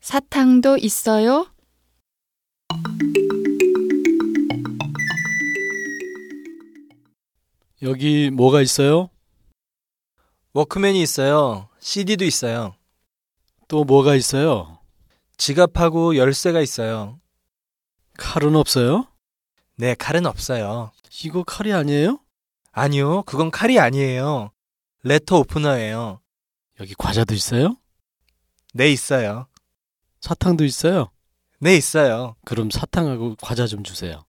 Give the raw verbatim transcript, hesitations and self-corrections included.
사탕도 있어요? 여기 뭐가 있어요? 워크맨이 있어요. 씨디도 있어요. 또 뭐가 있어요? 지갑하고 열쇠가 있어요. 칼은 없어요? 네, 칼은 없어요. 이거 칼이 아니에요? 아니요, 그건 칼이 아니에요. 레터 오프너예요. 여기 과자도 있어요? 네, 있어요. 사탕도 있어요? 네, 있어요. 그럼 사탕하고 과자 좀 주세요.